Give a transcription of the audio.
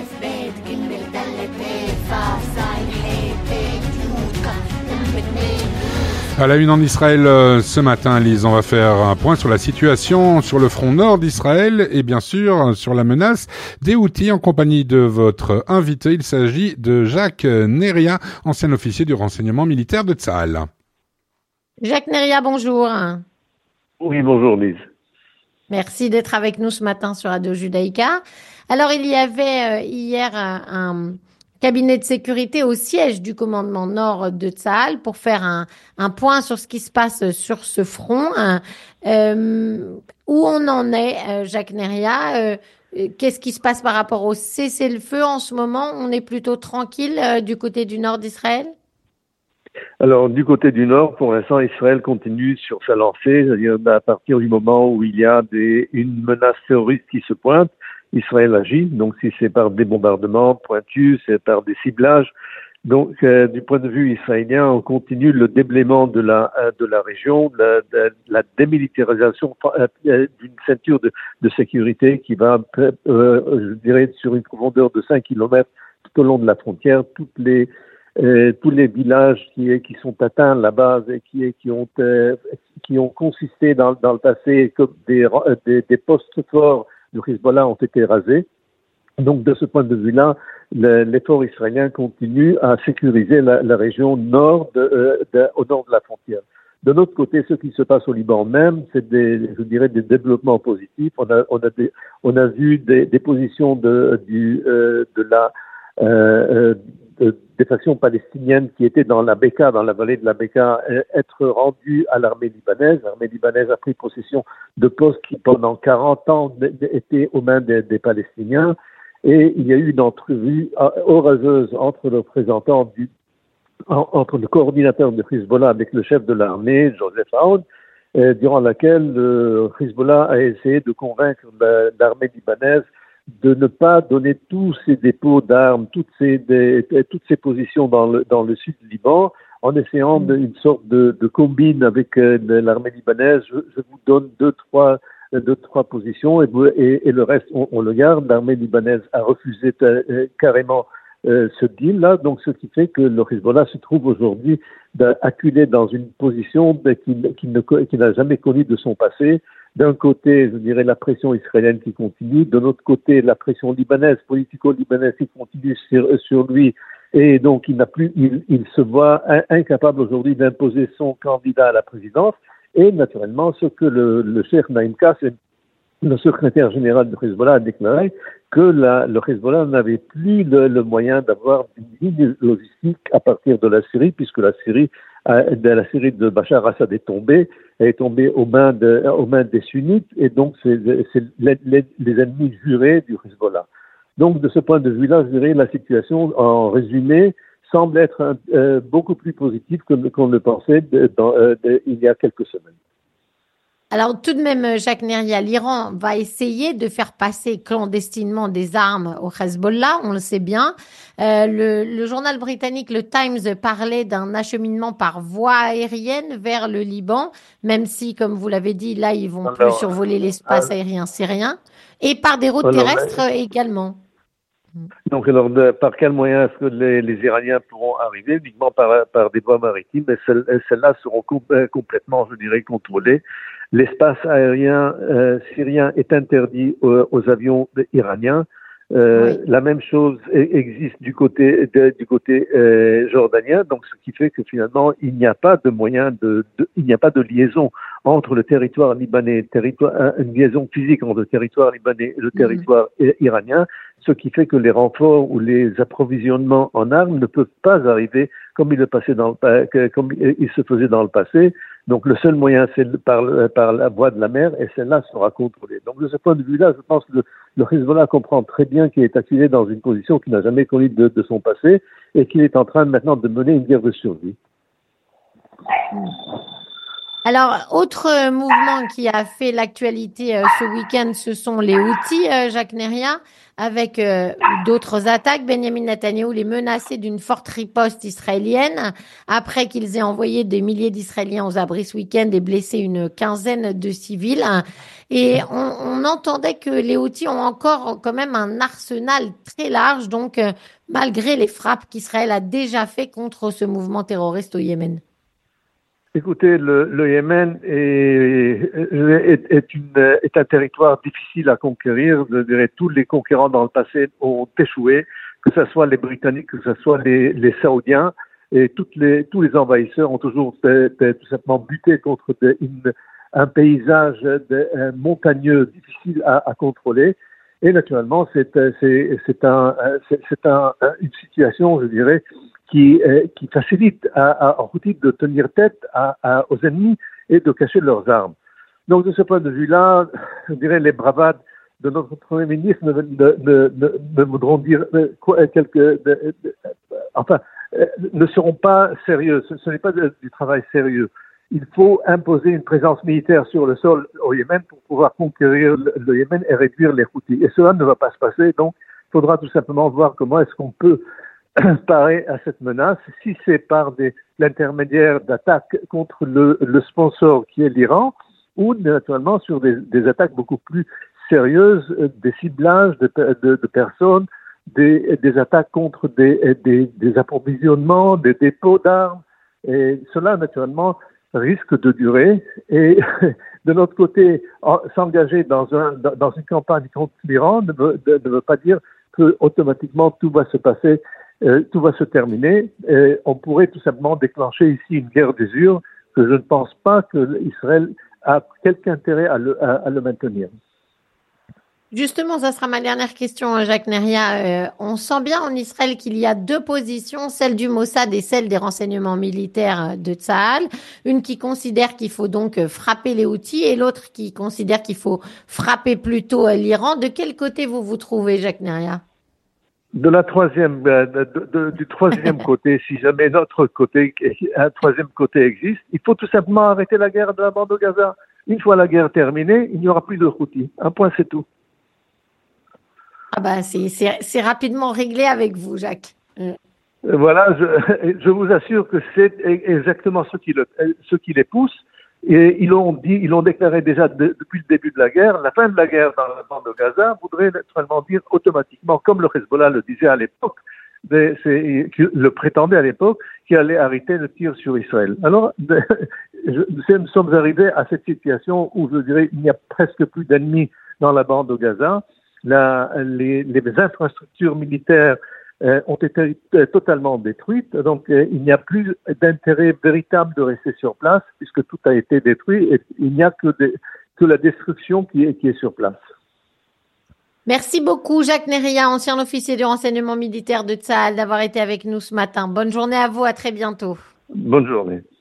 À la une en Israël ce matin, Lise, on va faire un point sur la situation sur le front nord d'Israël et bien sûr sur la menace des Houthis en compagnie de votre invité. Il s'agit de Jacques Neria, ancien officier du renseignement militaire de Tsahal. Jacques Neria, bonjour. Oui, bonjour Lise. Merci d'être avec nous ce matin sur Radio Judaïka. Alors, il y avait hier un cabinet de sécurité au siège du commandement nord de Tsahal pour faire un point sur ce qui se passe sur ce front. Où on en est, Jacques Neria, qu'est-ce qui se passe par rapport au cessez-le-feu en ce moment? On est plutôt tranquille du côté du nord d'Israël? Alors, du côté du nord, pour l'instant, Israël continue sur sa lancée. C'est-à-dire, à partir du moment où il y a une menace terroriste qui se pointe, Israël agit. Donc, si c'est par des bombardements pointus, c'est par des ciblages. Donc, du point de vue israélien, on continue le déblaiement de la région, la démilitarisation d'une ceinture de sécurité qui va, je dirais, sur une profondeur de 5 kilomètres tout au long de la frontière. Tous les villages qui sont atteints là-bas et qui ont consisté dans le passé comme des postes forts du Hezbollah ont été rasés. Donc, de ce point de vue-là, l'effort israélien continue à sécuriser la région nord au nord de la frontière. De notre côté, ce qui se passe au Liban même, c'est des développements positifs. On a vu des positions des factions palestiniennes qui étaient dans la Beka, dans la vallée de la Beka, être rendues à l'armée libanaise. L'armée libanaise a pris possession de postes qui, pendant 40 ans, étaient aux mains des Palestiniens. Et il y a eu une entrevue orageuse entre le représentant entre le coordinateur de Hezbollah avec le chef de l'armée, Joseph Aoun, durant laquelle Hezbollah a essayé de convaincre l'armée libanaise de ne pas donner tous ces dépôts d'armes, toutes ces positions dans le sud du Liban, en essayant une sorte de combine avec l'armée libanaise. Je vous donne deux, trois positions et le reste, on le garde. L'armée libanaise a refusé carrément ce deal-là, donc ce qui fait que le Hezbollah se trouve aujourd'hui acculé dans une position qu'il n'a jamais connue de son passé. D'un côté, je dirais, la pression israélienne qui continue, de l'autre côté, la pression libanaise, politico-libanaise qui continue sur lui, et donc il se voit incapable aujourd'hui d'imposer son candidat à la présidence, et naturellement, ce que le cheikh Naïm Kassem, le secrétaire général de Hezbollah, a déclaré que le Hezbollah n'avait plus le moyen d'avoir une ligne logistique à partir de la Syrie, puisque la Syrie de Bachar Assad est tombée aux mains des sunnites, et donc c'est les ennemis jurés du Hezbollah. Donc de ce point de vue-là, je dirais la situation, en résumé, semble être beaucoup plus positive qu'on le pensait il y a quelques semaines. Alors tout de même, Jacques Neria, l'Iran va essayer de faire passer clandestinement des armes au Hezbollah, on le sait bien. Le journal britannique, le Times, parlait d'un acheminement par voie aérienne vers le Liban, même si, comme vous l'avez dit, là, ils vont plus survoler l'espace aérien syrien, et par des routes terrestres également. Donc, alors, par quels moyens est-ce que les Iraniens pourront arriver? Uniquement par des voies maritimes, mais celles-là seront complètement, je dirais, contrôlées. L'espace aérien syrien est interdit aux avions iraniens. Oui. La même chose existe du côté jordanien, donc ce qui fait que finalement il n'y a pas de moyen il n'y a pas de liaison entre le territoire libanais, une liaison physique entre le territoire libanais et le territoire iranien, ce qui fait que les renforts ou les approvisionnements en armes ne peuvent pas arriver comme il se faisait dans le passé. Donc le seul moyen, c'est par la voie de la mer, et celle-là sera contrôlée. Donc de ce point de vue-là, je pense que le Hezbollah comprend très bien qu'il est acculé dans une position qu'il n'a jamais connue de son passé, et qu'il est en train maintenant de mener une guerre de survie. Alors, autre mouvement qui a fait l'actualité ce week-end, ce sont les Houthis, Jacques Neria, avec d'autres attaques. Benjamin Netanyahou les menaçait d'une forte riposte israélienne après qu'ils aient envoyé des milliers d'Israéliens aux abris ce week-end et blessé une quinzaine de civils. Et on entendait que les Houthis ont encore quand même un arsenal très large, donc malgré les frappes qu'Israël a déjà fait contre ce mouvement terroriste au Yémen. Écoutez, le Yémen est un territoire difficile à conquérir. Je dirais tous les conquérants dans le passé ont échoué, que ce soit les Britanniques, que ce soit les Saoudiens, et tous les envahisseurs ont toujours tout simplement buté contre un paysage montagneux difficile à contrôler. Et naturellement, c'est une situation, je dirais, qui facilite aux Houthis de tenir tête aux ennemis et de cacher leurs armes. Donc, de ce point de vue-là, je dirais les bravades de notre Premier ministre ne voudront dire ne seront pas sérieux. Ce n'est pas du travail sérieux. Il faut imposer une présence militaire sur le sol au Yémen pour pouvoir conquérir le Yémen et réduire les Houthis. Et cela ne va pas se passer, donc il faudra tout simplement voir comment est-ce qu'on peut parer à cette menace. Si c'est par l'intermédiaire d'attaques contre le sponsor qui est l'Iran, ou naturellement sur des attaques beaucoup plus sérieuses, des ciblages de personnes, des attaques contre des approvisionnements, des dépôts d'armes. Et cela, naturellement, risque de durer. Et de notre côté, s'engager dans une campagne contre l'Iran ne veut pas dire que automatiquement tout va se passer, tout va se terminer. Et on pourrait tout simplement déclencher ici une guerre d'usure que je ne pense pas que Israël a quelque intérêt à le maintenir. Justement, ça sera ma dernière question, Jacques Neria. On sent bien en Israël qu'il y a deux positions, celle du Mossad et celle des renseignements militaires de Tsahal. Une qui considère qu'il faut donc frapper les Houthis et l'autre qui considère qu'il faut frapper plutôt l'Iran. De quel côté vous vous trouvez, Jacques Neria? De la troisième, du troisième côté, si jamais notre côté, un troisième côté existe, il faut tout simplement arrêter la guerre de la bande de Gaza. Une fois la guerre terminée, il n'y aura plus de Houthis. Un point, c'est tout. Ah bah c'est rapidement réglé avec vous, Jacques. Voilà, je vous assure que c'est exactement ce qui les pousse. Et ils l'ont déclaré déjà depuis le début de la guerre. La fin de la guerre dans la bande de Gaza voudrait naturellement dire automatiquement, comme le Hezbollah le disait à l'époque, le prétendait à l'époque, qu'il allait arrêter le tir sur Israël. Alors, nous sommes arrivés à cette situation où, je dirais, il n'y a presque plus d'ennemis dans la bande de Gaza. Les infrastructures militaires ont été totalement détruites, donc il n'y a plus d'intérêt véritable de rester sur place puisque tout a été détruit et il n'y a que la destruction qui est sur place. Merci beaucoup, Jacques Neria, ancien officier du renseignement militaire de Tsahal, d'avoir été avec nous ce matin. Bonne journée à vous, à très bientôt. Bonne journée.